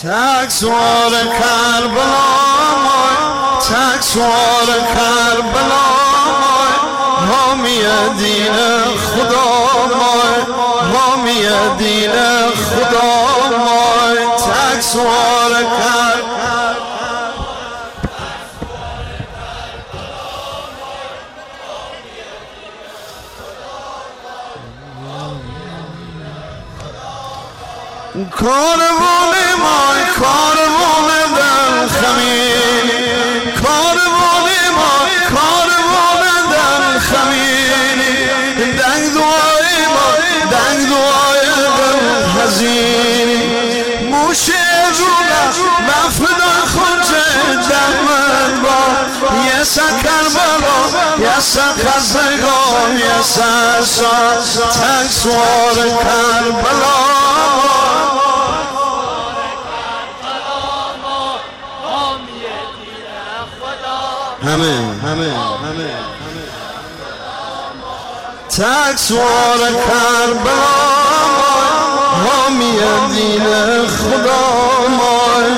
تک سوار کربلا مای، تک سوار کربلا مای، حامی دین خدا مای، حامی دین خدا مای. تک سوار کربلا کاروان مای، کاروان در خمین، کاروان مای، کاروان در خمین. دنگ دعای مای، دنگ دعای دل حزین. موشه رونا مفدا خونچه دمت با یه سکر بلا، یه سکر زگام، یه سرسا. تک سوار کربلا همه تک سوار کربلا حامی دین خدا مای.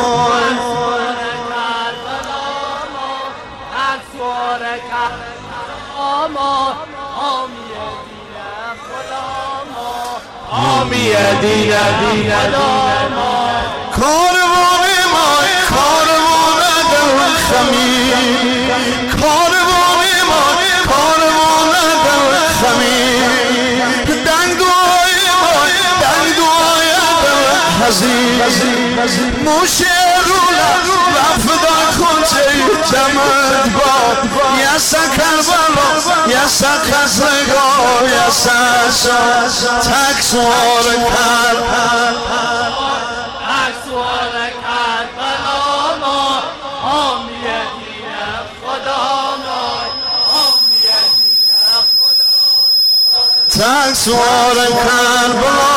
حامی دین خدا مای. کاروان مای، کاروان در خمین، کاروان مای، کاروان در خمین. دنگ دعای مای، دنگ دعای دل حزین. موشه رولا رفتا خونچه جمعت با یه سکر بلا، یه سکر زگاه، یه سکر. تک سوار کربلا، تک سوار کربلا ما، حامی دین خدا ما، حامی دین خدا. تک سوار کربلا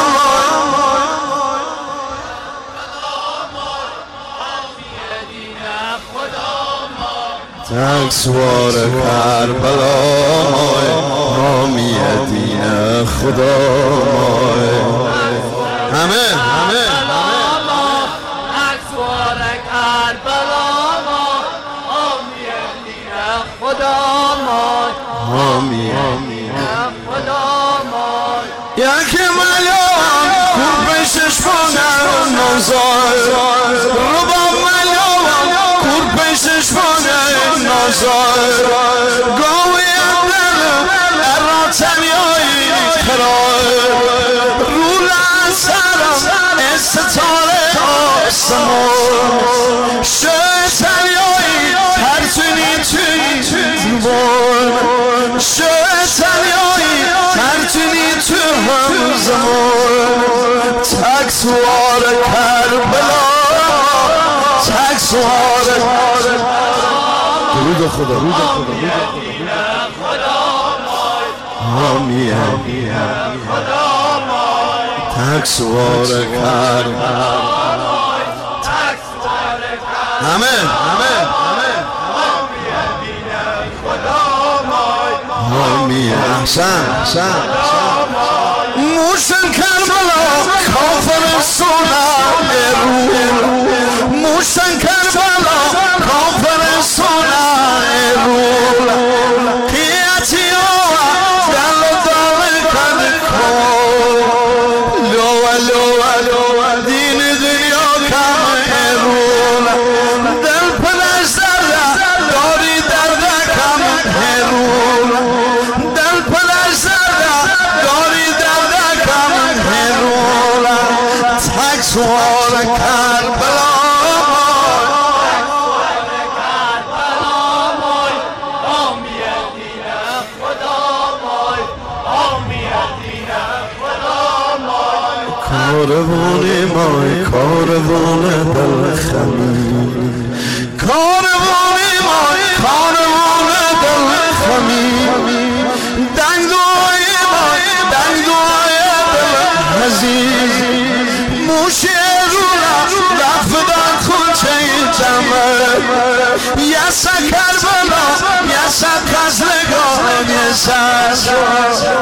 تک سوار کربلا حامی دین خدا مای. همه تک سوار کربلا حامی دین خدا مای، حامی دین خدا مای. یک ملیان کور پیشش بانه نوزای، رباب ملیان کور پیشش بانه نوزای. گاوی اندر اراتن یایی کرای، رول سرم استطاره آسمان. شویتن یایی ترتونی توی زمان، شویتن یایی ترتونی تو هم زمان. تک سوار کربلا، تک سوار درود خدا، درود خدا، حامی خدا مای. تک سوار کربلا همه حامی احسن. موشن کربلا کافر سونا رو، موشن کربلا کافر سونا رو. قیاتی ها دل دل کن کن، لو دین دنیا کم رو. دل پلش درده داری درده کم رو، دل پلش درده داری درده کم رو. تک سوار کربلا، کاروان مای، کاروان دل خمین، کاروان مای، کاروان دل خمین. دنگ دعای مای، دنگ دعای دل حزین. موشه رونا رفتا خونچه جمعه، یه سکر بلا، یه سکر زگاه، یه سکر.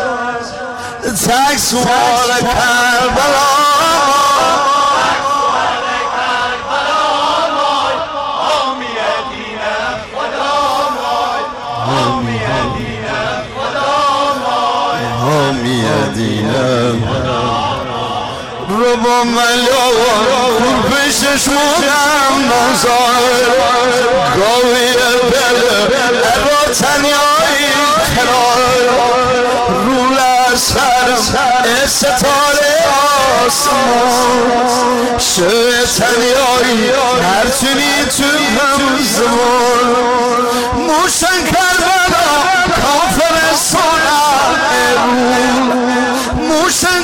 تک سوار کربلا ملیون پیشش مونم نظر گاوی بله ارا تنیایی کنار رو لسرم ستاره آسمان شوی تنیایی هرچونی تو هم زمان موشن کربلا کافر سانم موشن